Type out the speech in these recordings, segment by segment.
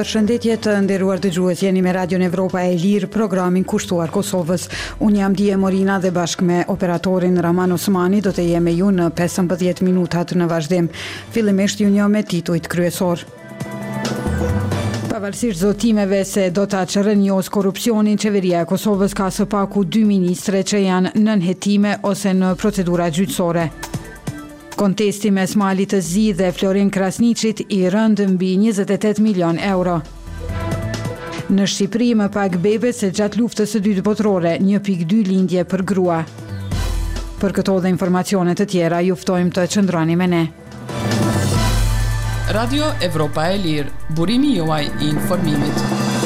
Përshëndetje të nderuar dëgjues, jeni me Radion Evropa e Lirë, programin kushtuar Kosovës. Unë jam Dije Morina dhe bashkë me operatorin Raman Osmani do të jem me ju në 15 minutat në vazhdim. Fillimisht ju njoh me titujt kryesor. Pavarësisht zotimeve se do ta çrrënjos korrupsionin, qeveria e Kosovës ka së paku 2 ministre që janë nën hetime ose në procedura gjyqësore. Kontesti mes Malit të Zi dhe Florin Krasniqit i rënd mbi 28 milion euro. Në Shqipëri më pak bebe se gjatë luftës së dytë botërore, 1.2 lindje për grua. Për këto dhe informacione të tjera, ju ftojmë të qëndroni me ne. Radio Evropa e Lirë, burimi juaj i informimit.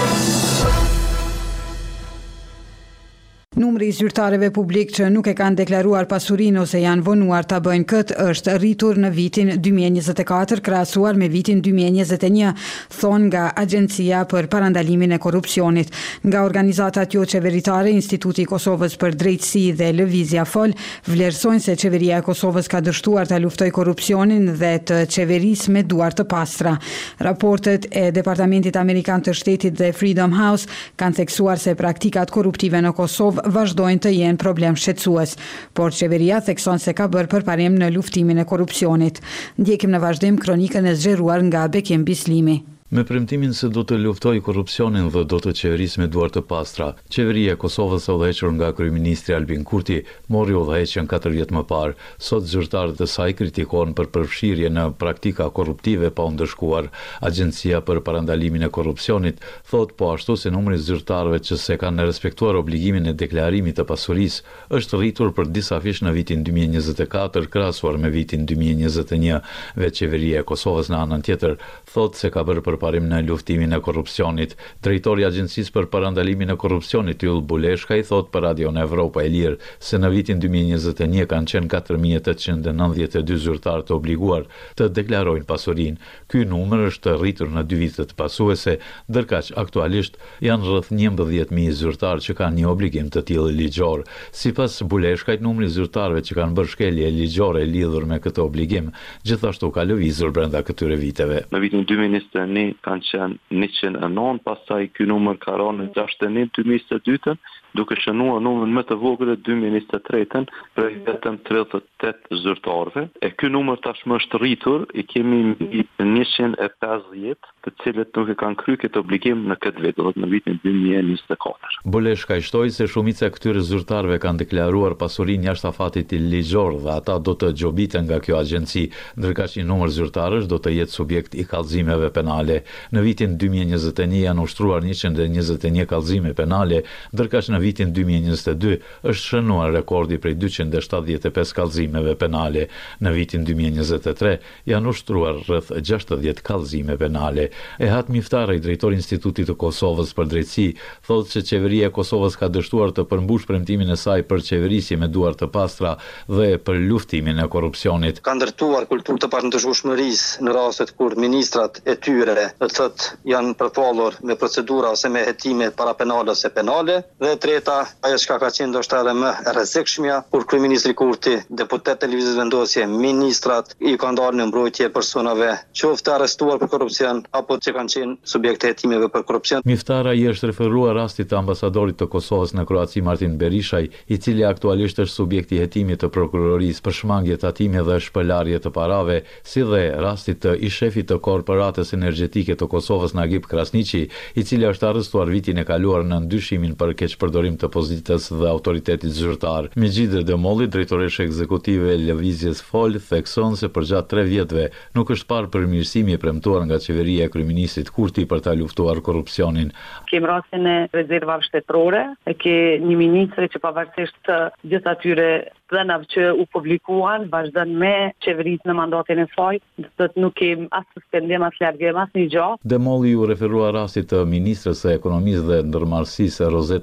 Numri i zyrtarëve publik që nuk e kanë deklaruar pasurinë ose janë vonuar ta bëjnë këtë është rritur në vitin 2024 krahasuar me vitin 2021, thonë nga Agjencia për Parandalimin e Korrupsionit. Nga organizatat jo qeveritare, Instituti i Kosovës për Drejtësi dhe Lëvizja Fol vlerësojnë se qeveria e Kosovës ka dështuar ta luftojë korrupsionin dhe të qeverisë me duar të pastra. Raportet e Departamentit Amerikan të Shtetit dhe Freedom House kanë theksuar se praktikat korruptive në Kosovë vazhdojnë të jenë problem shqetësues, por qeveria thekson se ka bërë përparim në luftimin e korrupsionit. Ndjekim në vazhdim kronikën e zgjeruar nga Bekim Bislimi. Me premtimin se do të luftoj korrupsionin dhe do të qeverisë me duar të pastra, qeveria e Kosovës e udhëhequr nga kryeministri Albin Kurti mori udhëheqjen 4 vjet më parë. Sot zyrtarët e saj kritikohen për përfshirje në praktika korruptive pa u ndëshkuar. Agjencia për Parandalimin e Korrupsionit thot po ashtu se numri i zyrtarëve që se kanë respektuar obligimin e deklarimit të pasurisë është rritur për disa fish në vitin 2024 krahasuar me vitin 2021. Vetë qeveria e Kosovës në anën tjetër thot se ka bërë përparim në luftimin e korrupsionit. Drejtori i Agjencisë për Parandalimin e Korrupsionit Yll Buleshka i thot për Radion Evropa e Lirë se në vitin 2021 kanë qenë 4892 zyrtarë të obliguar të deklarojnë pasurinë. Ky numër është rritur në 2 vitet pasuese, ndërkaq aktualisht janë rreth 11000 zyrtarë që kanë një obligim të tillë ligjor. Sipas Buleshkait, numri i zyrtarëve që kanë bërë shkelje ligjore lidhur me këtë obligim gjithashtu ka lëvizur brenda këtyre viteve. Në vitin 2021 kanë qenë 109, pastaj ky numër ka rënë në 61 2022, duke shënuar numrin më të vogël në 2023 për vetëm 38 zyrtarëve. E ky numër tashmë është rritur, i kemi 150 të cilët nuk e kanë kryer këtë obligim në këtë vit, do të në vitin 2024. Buleshka shtoi se shumica e këtyre zyrtarëve kanë deklaruar pasurinë jashtë afatit ligjor dhe ata do të gjobiten nga kjo agjenci, ndërkaq një numër zyrtarësh do të jetë subjekt i kallëzimeve penale. Në vitin 2021 janë ushtruar 121 kallëzime penale, ndërkaq në vitin 2022 është shënuar rekordi prej 275 kallëzimeve penale. Në vitin 2023 janë ushtruar rreth 60 kallëzime penale. Ehat Miftari, drejtori i Institutit të Kosovës për Drejtësi, thotë se qeveria e Kosovës ka dështuar të përmbush premtimin e saj për qeverisje me duar të pastra dhe për luftimin e korrupsionit. Ka ndërtuar kulturë të partnershmërisë në rastet kur ministrat e tyre janë përfallur me procedura ose me hetime parapenale ose penale, dhe treta, ajo që ka qenë ndoshta edhe më e rrezikshmja, kur kryeministri Kurti, deputet të lëvizjes vendosje, ministrat i kanë dalë në mbrojtje personave qoftë arrestuar për korrupsion apo që kanë qenë subjekte hetimeve për korrupsion. Miftara i është referuar rastit të ambasadorit të Kosovës në Kroaci Martin Berishaj, i cili aktualisht është subjekt i hetimit të prokurorisë për shmangje tatime dhe shpëlarje të parave, si dhe rastit të i shefit të korporatës energjetike të Kosovës Nagib Krasniqi, i cili është arrestuar vitin e kaluar në ndyshimin për keqpërdorim të pozitës dhe autoritetit zyrtar. Megjithë Demolli, drejtoresha ekzekutive e Lëvizjes Fol, thekson se përgjatë 3 vjetëve nuk është parë përmirësimi i premtuar nga qeveria e kryeministit Kurti për ta luftuar korrupsionin. Kem rastin e rezervave shtetërore, e ke një ministre që pavarësisht të gjithë atyre dhënave që u publikuan, vazhdon me qeverisë në mandatin e saj, do të nuk kem as suspendim as largim as një gjë. Demolli u referua rastit të ministres së ekonomisë dhe ndërmarrësisë Rozeta Ajdari,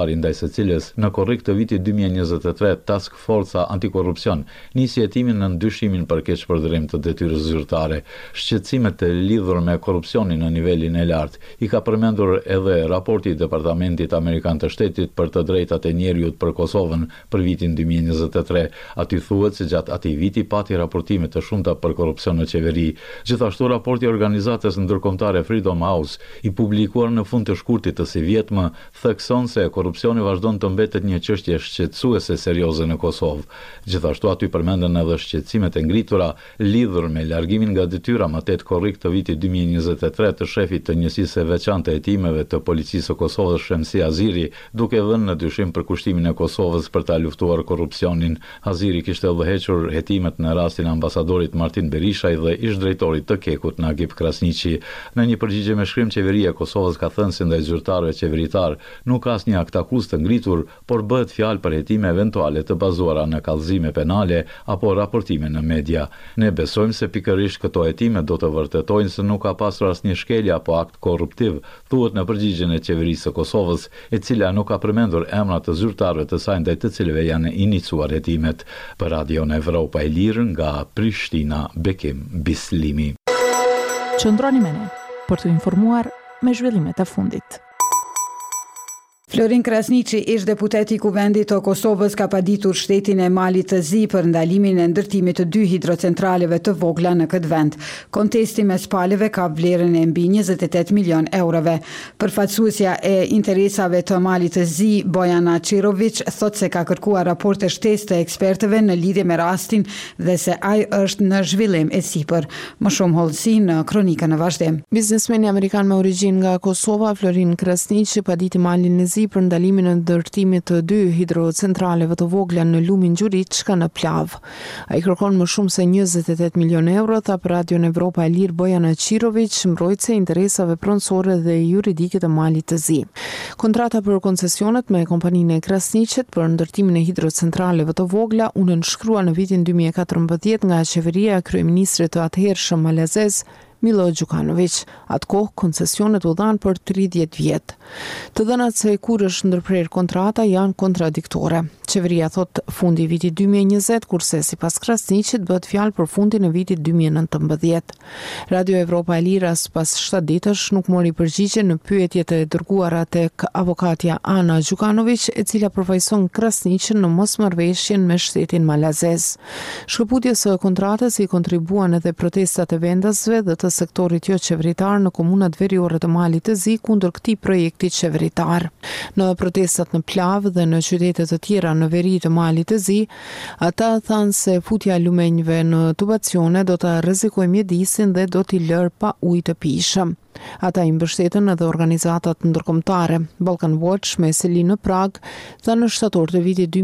zyrtari ndaj secilës në korrik të vitit 2023 Task Forca Antikorrupsion nisi hetimin në ndyshimin për keqpërdërim të detyrës zyrtare. Shqetësimet e lidhur me korrupsionin në nivelin e lartë i ka përmendur edhe raporti i Departamentit Amerikan të Shtetit për të drejtat e njeriut për Kosovën për vitin 2023. Aty thuhet se gjatë atij viti pati raportime të shumta për korrupsion në qeveri. Gjithashtu raporti i organizatës ndërkombëtare Freedom House i publikuar në fund të shkurtit të si vjetmë thekson se korrupsioni vazhdon të mbetet një çështje shqetësuese serioze në Kosovë. Gjithashtu aty përmenden edhe shqetësimet e ngritura lidhur me largimin nga detyra më 8 korrik të vitit 2023 të shefit të njësisë së veçantë të hetimeve të policisë së Kosovës Shemsi Aziri, duke dhënë në dyshim përkushtimin e Kosovës për ta luftuar korrupsionin. Aziri kishte udhëhequr hetimet në rastin e ambasadorit Martin Berishaj dhe ish-drejtorit të Kekut Nagip Krasniqi. Në një përgjigje me shkrim, qeveria e Kosovës ka thënë se ndaj zyrtarëve qeveritar nuk ka asnjë akt akuz të ngritur, por bëhet fjalë për hetime eventuale të bazuara në kallëzime penale apo raportime në media. Ne besojmë se pikërisht këto hetime do të vërtetojnë se nuk ka pasur asnjë shkelje apo akt korruptiv, thuhet në përgjigjen e qeverisë së Kosovës, e cila nuk ka përmendur emrat të zyrtarëve të saj ndaj të cilëve janë iniciuar hetimet. Për Radion Evropa e Lirë nga Prishtina, Bekim Bislimi. Qëndroni me ne për të informuar me zhvillimet e fundit. Florin Krasniqi, ish deputeti i Kuvendit të Kosovës, ka paditur shtetin e Malit të Zi për ndalimin e ndërtimit të 2 hidrocentraleve të vogla në këtë vend. Kontesti mes palëve ka vlerën e mbi 28 milion eurove. Përfaqësuesja e interesave të Malit të Zi, Bojana Qirović, thot se ka kërkuar raporte shtesë të ekspertëve në lidhje me rastin dhe se ai është në zhvillim e sipër. Më shumë hollësi në kronikën e vazhdim. Biznesmeni amerikan me origjinë nga Kosova, Florin Krasniqi, paditi Malin e Zi për ndalimin e ndërtimit të 2 hidrocentraleve të vogla në lumin Gjuriçka në Plav. Ai kërkon më shumë se 28 milion euro, tha për Radion Evropa e Lirë Bojana Qirović, mbrojtëse e interesave pronësore dhe juridike të Malit të Zi. Kontrata për koncesionet me kompaninë e Krasniqit për ndërtimin e hidrocentraleve të vogla u nënshkrua në vitin 2014 nga qeveria e kryeministrit të atëhershëm malazez Milo Đukanović. Atë kohë koncesionet u dhanë për 30 vjet. Të dhënat se kur është ndërprer kontrata janë kontradiktore. Qeveria thot fundi i vitit 2020, kurse sipas Krasniqit bëhet fjalë për fundin e vitit 2019. Radio Evropa e Lira pas 7 ditësh nuk mori përgjigje në pyetjet e dërguara tek avokatja Ana Đukanović, e cila përfaqëson Krasniqin në mosmarrëveshjen me shtetin malazez. Shkëputjes së kontratës i kontribuan edhe protestat e vendasve dhe të sektorit jo qeveritar në komunat veriore të Malit të Zi kundër këtij projekti qeveritar. Në protestat në Plav dhe në qytete të tjera në veri të Malit të Zi, ata thanë se futja e lumenjve në tubacione do të rrezikojë mjedisin dhe do t'i lërë pa ujë të pijshëm. Ata i mbështetën edhe organizatat ndërkombëtare. Balkan Watch me seli në Prag, tha në shtator të vitit